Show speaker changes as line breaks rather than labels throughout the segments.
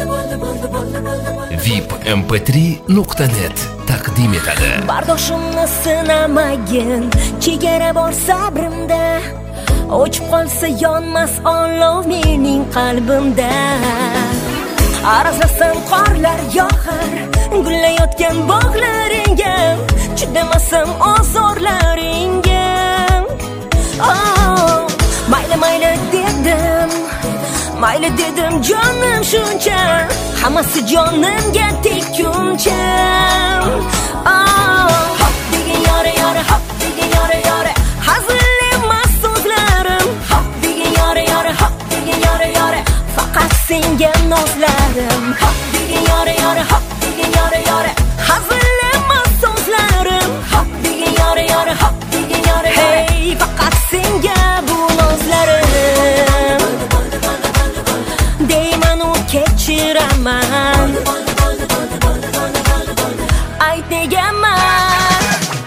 VIP mp3.net taqdim etadi.
Bardoshimni sinamagin, chegara bor sabrimda. O'chib qolsa yonmas olov mening qalbimda. Arazlasam qorlar yog'ar, gullayotgan bog'laringga, chidamasam ozorlaringga. Oh, mayli dedim, mayli dedim jonim shuncha, hammasi jonimga tekkuncha. Oh, hop degan yore, hop degan yore, hazil emas so'zlarim. Hop degan yore, hop degan yore, faqat senga nozlarim. Hop degan yore, hop degan yore, hazil emas so'zlarim. Hop degan yore, hop degan yore, hey, faqat senga bu nozlarim. Deyman u kechiraman, ayt deganman.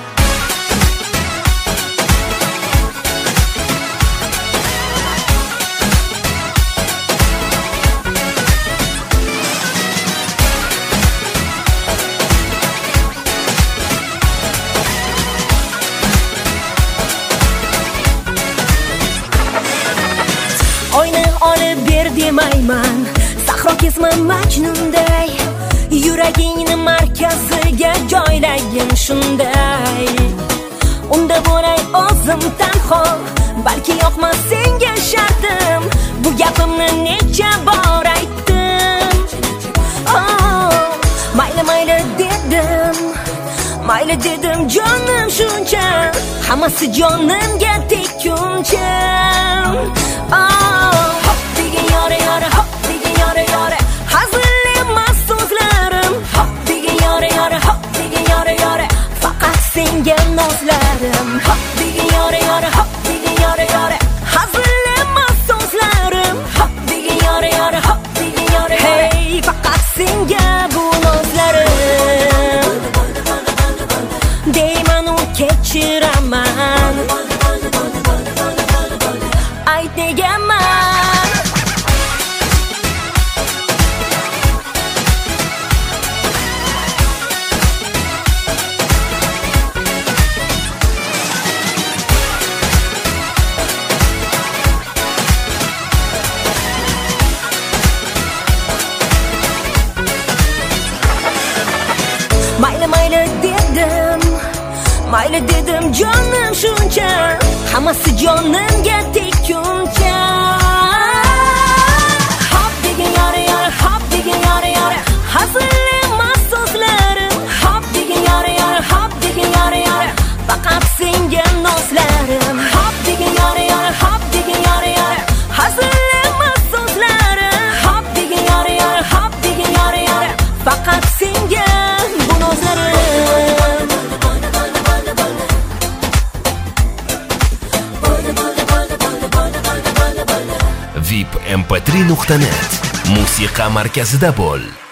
Oyna olib ber demayman, sahro kesma majnunday. Yuragingni markaziga joylagin shunday. Unda bo'lay o'zim tanho, balki yoqmas senga shartim. Bu gapimni necha bor aytdim. Oh, mayli dedim jonim shuncha, hammasi jonimga tekkuncha. Oh, hop degan yore, hop degan yore, hazil emas so'zlarim. Hop degan yore, hop degan yore, faqat senga nozlarim. Hop degan yore, hop degan yore, hazil emas so'zlarim. Hop degan yore, hop degan yore, hey, faqat senga bu nozlarim. Deyman u kechiraman, ayt deganman. Mayli dedim jonim shuncha, hammasi jonimga tekkuncha. Hop degan yore, hop degan yore, hazil emas so'zlarim. Hop degan yore, hop degan yore, faqat senga nozlarim. Hop degan yore, hop degan yore, hazil emas so'zlarim. Hop degan yore, hop degan yore, faqat senga bu nozlarim.
VIP mp3.net musiqa markazida bo'l.